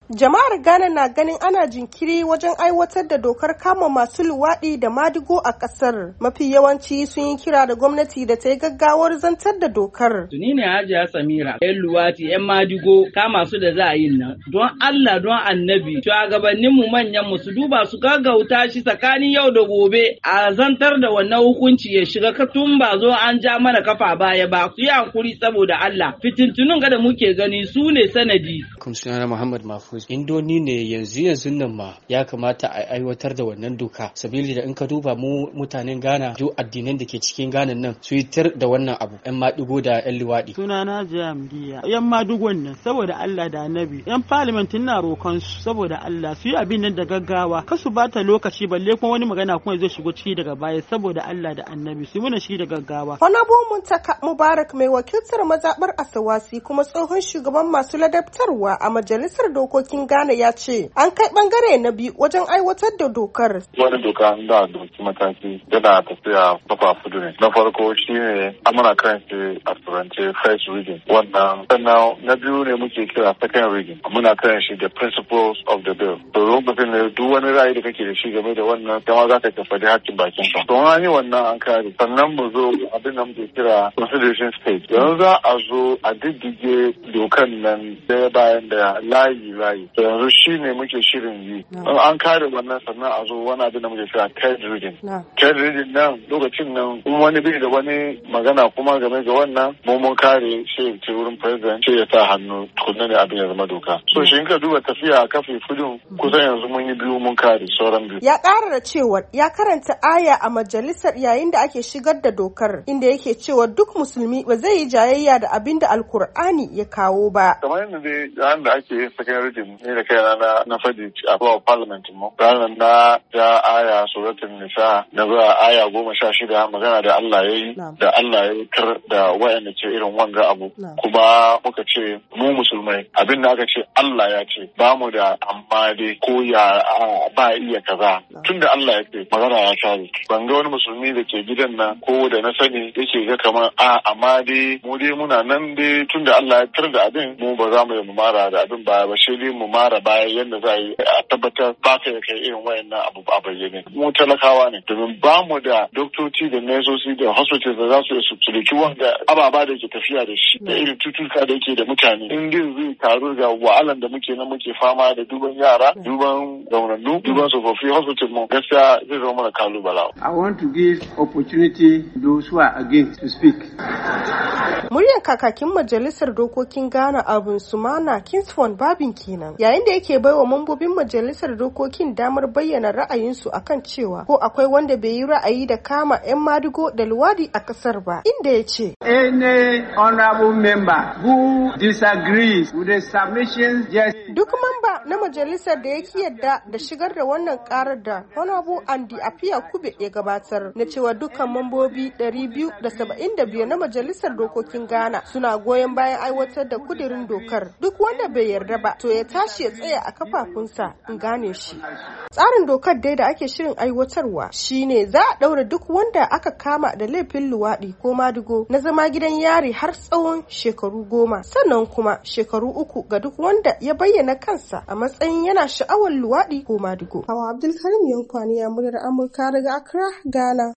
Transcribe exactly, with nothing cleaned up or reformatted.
Jama'ar Ghana na ganin ana jinkiri wajen aiwatar da dokar kama masu luwaɗi da madigo a ƙasar. Mafi yawanci sun yi kira da gwamnati da ta yi gaggawar zantar da dokar. Tuni ne Hajiya Samira, 'yan luwaɗi, 'yan madigo kama su da za a yi nan. Don Allah, don Annabi, shugabannin mu manyan mu su duba su gaggauta shi tsakanin yau da gobe a zantar da wannan hukunci ya shiga tun ba zo an ja mana kafa baya ba. Su yi hakuri saboda Allah. Fitintunun ga da muke gani su ne sanadi. Sunana Muhammad Mahfuz. Indoni ne yanzu yanzu nan ma ya kamata a aiwatar da wannan doka. Sabili da in ka duba mu mutanen Ghana, duk addinan da ke cikin Ghana nan su yi tir da wannan abu. 'Yan maɗigo da 'yan luwaɗi. Sunana Jamdiya. 'Yan maɗigon nan saboda Allah da Annabi. 'Yan parliament na roƙon su saboda Allah su yi abin nan da gaggawa. Kasu bata lokaci balle kuma wani magana kuma zai shigo ciki daga baya saboda Allah da Annabi. Su muna shi da gaggawa. Honorable Muntaka Mubarak mai wakiltar mazaɓar Asawasi kuma tsohon shugaban masu ladabtarwa a majalisar dokokin Ghana ya ce an kai bangare na biyu wajen aiwatar da dokar. Wani doka da doki mataki yana tafiya kafa fudu ne. Na farko shi ne amana kan shi a turance first reading. Wannan sannan na biyu ne muke kira second reading. Muna kan shi the principles of the bill. To lokacin ne duk wani ra'ayi da kake da shi game da wannan kama za ka faɗi hakkin bakin ka. To an yi wannan an kare. Sannan mu zo abin da muke kira consideration stage. Yanzu za a zo a diddige dokan nan daya bayan da layi layi. To yanzu shi ne muke shirin yi. An kare wannan sannan a zo wani abin da muke kira third reading. Third reading nan lokacin nan in wani bai da wani magana kuma game da wannan mu mun kare shi ce wurin president ce ya sa hannu tukunna ne abin ya zama doka. So shi in ka duba tafiya a kafin fudun kusan yanzu mun yi biyu mun kare sauran biyu. Ya ƙara da cewa ya karanta aya a majalisar yayin da ake shigar da dokar inda yake cewa duk musulmi ba zai yi jayayya da abin da alkur'ani ya kawo ba. Kamar yadda dai yayin da ake yin second reading ne da kaina na na fadi a floor parliament mu. Ranar na ja aya suratul nisa na zuwa aya goma sha shida magana da Allah ya yi da Allah ya kar da wayanda ce irin wanga abu. Kuma muka ce mu musulmai abin da aka ce Allah ya ce ba mu da amma dai ko ya ba iya kaza tunda Allah ya ce magana ya kare. Ban ga wani musulmi da ke gidan nan ko da na sani yake ga kamar a amma dai mu dai muna nan dai tunda Allah ya kar da abin mu ba za mu yi mu mara da abin baya ba sai dai mu mara baya yadda za a yi a tabbatar ba ka kai irin wayannan abu a bayyane. Mu talakawa ne domin ba mu da doktoci da nesosi da hospitals da za su yi su tsiriki wanda ababa da ke tafiya da shi da irin tutuka da yake da mutane. In din zai taru ga wa'alan da muke nan muke fama da duban yara, duban zaunannu, duban tsofaffi hospital mu gaskiya zai zama mana kalubala. I want to give opportunity to those who are against to speak. Muryar kakakin majalisar dokokin Ghana Abun Sumana Kingsford Babin kenan yayin da yake baiwa mambobin majalisar dokokin damar bayyana ra'ayinsu akan cewa ko akwai wanda bai yi ra'ayi da kama 'yan madigo da luwadi a kasar ba, inda ya ce any honorable member who disagrees with the submissions just duk mamba na majalisar da yake yadda da shigar da wannan karar da Honorable Andy Apia Kube ya gabatar na cewa dukkan mambobi ɗari biyu da saba'in da biyar na majalisar dokokin Ghana suna goyon bayan aiwatar da kudirin dokar. Duk wanda bai yarda ba to ya tashi ya tsaya a kafafunsa in gane shi. Tsarin dokar dai da ake shirin aiwatarwa shine za a daura duk wanda aka kama da laifin luwaɗi ko madigo na zama gidan yari har tsawon shekaru goma, sannan kuma shekaru uku ga duk wanda ya bayyana kansa a matsayin yana sha'awar luwaɗi ko madigo. Hawa Abdulkarim Yankwani, muryar Amurka daga Accra, Ghana.